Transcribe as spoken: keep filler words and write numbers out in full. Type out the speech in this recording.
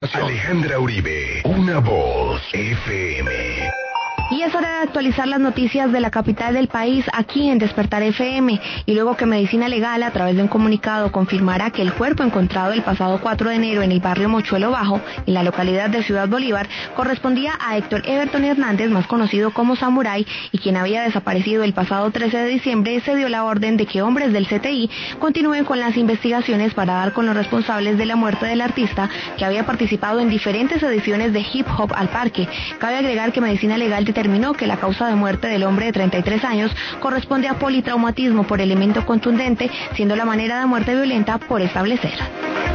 Alejandra Uribe, una voz F M. Y es hora de actualizar las noticias de la capital del país aquí en Despertar F M. Y luego que Medicina Legal, a través de un comunicado, confirmará que el cuerpo encontrado el pasado cuatro de enero en el barrio Mochuelo Bajo, en la localidad de Ciudad Bolívar, correspondía a Héctor Everton Hernández, más conocido como Samurai, y quien había desaparecido el pasado trece de diciembre, se dio la orden de que hombres del C T I continúen con las investigaciones para dar con los responsables de la muerte del artista, que había participado en diferentes ediciones de Hip Hop al Parque. Cabe agregar que Medicina Legal determinó que la causa de muerte del hombre de treinta y tres años corresponde a politraumatismo por elemento contundente, siendo la manera de muerte violenta por establecer.